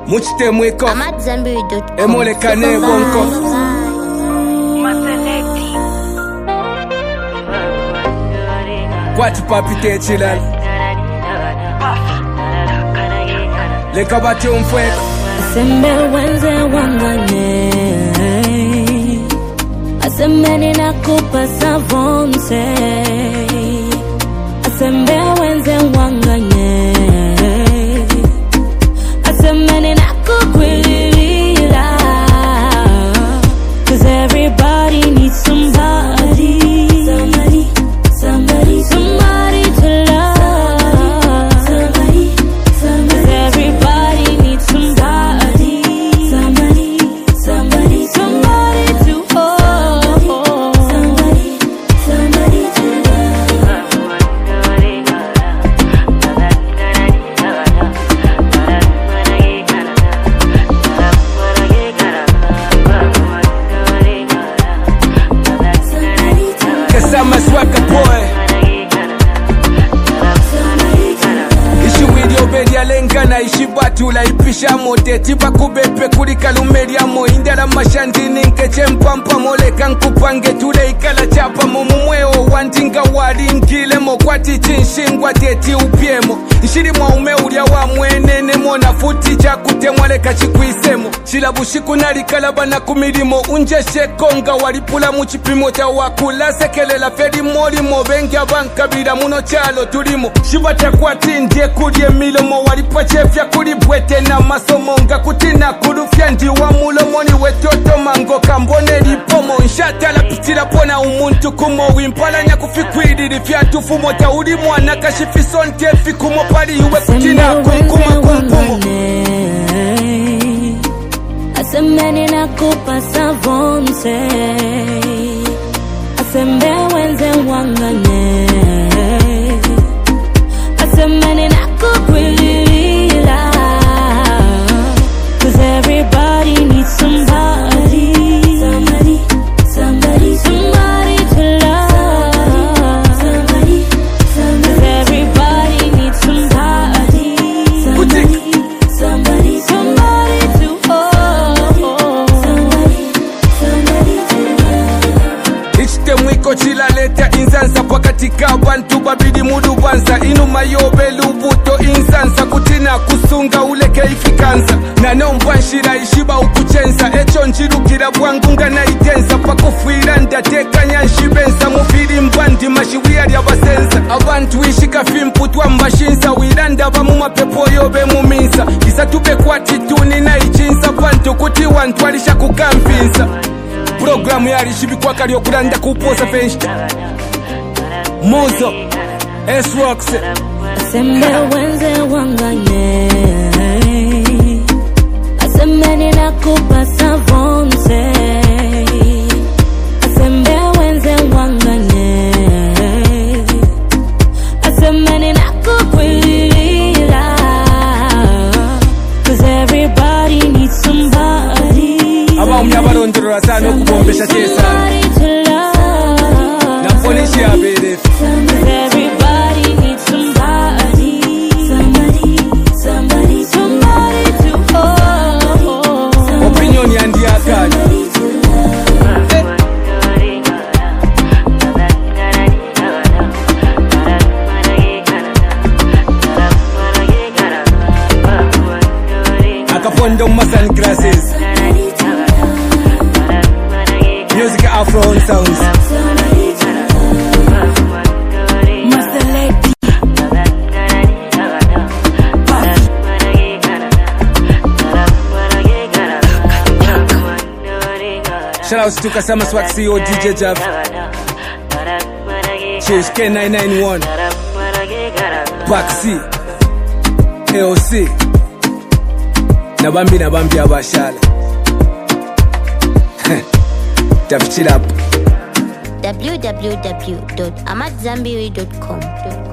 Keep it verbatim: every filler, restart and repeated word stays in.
Muchite mwiko Emole kane bonko Kwati papi te chilal Leka bati umfweko Asembe wenze wangane Asembe nina kupa savonse Asembe wenze wangane Asembe nina kukwilila Cause everybody needs somebody Somebody, somebody, somebody to love Somebody, somebody, everybody needs somebody Somebody, somebody, somebody to hold Somebody, somebody to love Cause I'm a swagger boy Ishi video bedi ya lengana ishi batu la ipisha mote Tiba kubepe kuri kalumeri ya mo Indala mashandini nkeche mpampa mole kankupange tule ikala chapa Mumumweo wantinga wadi nkile mo Kwati chinshingwa teti upiemo Ishiri mwa ume ulia wa mwenene mo Na futi chakute mwale kachikuisemo Shilabushiku nalikalaba na kumilimo Unje shekonga walipula muchipimo cha wakula Sekelela fedi moli mo Bengi abankabira muno chalo tulimo Shibata kwa tindie kudie milomo Walipa chefya kulibwete na masomo Nga kutina kurufya ndiwa mulomo Ni wetoto mango kambone lipomo Nshata la pitila pona umuntu kumo Wimpala nya kufikwidi rifya tufumo Taudi mwana kashifison tefi kumo Pali uwe kutina kumkuma kumpumo Asembe nina kupa savonse Asembe wenze wangane Asembe nina kukwilila Cause everybody needs somebody Somebody, somebody, somebody to love Somebody, somebody, everybody needs somebody Somebody, somebody, somebody to hold Somebody, somebody to love Ichite mwiko chila leta insansa Pakatika bantu babidi mudu banza Inu mayobe lubuto insansa Kutina kusunga uleke ifikanza Nano mbanshira ishiba ukuchenza Echo njirukira bwangunga na itenza Pakufuira ndateka nyanshibenza Mufiri mbandi mashiwia ya basenza Abantu ishika fimputwa mbashinza Wiranda bamu mapepo yobe muminsa Kisa tube kwa tituni na ichinsa Pantu kuti wantu alisha kukampinsa Programu yari shibikwa kari okuranda kuposa fenshta Mozo S-Rocks Asembe wenze wangane Asembe nina kupa savonse Asembe wenze wangane Asembe nina kukwilila Cause everybody needs somebody Aba umyabarondorora sana okubombesha tesa Somebody to love Naponishi ya berefi Everybody needs somebody Somebody, somebody, somebody to hold Opinion ya ndi akani Akapondo masan grasses Music Afro on sounds Shout out to Kasama Swag C E O D J Jav Cheers K nine nine one Pac C A O C Nabambi nabambi abashala Tap chill up w w w dot amadzambiri dot com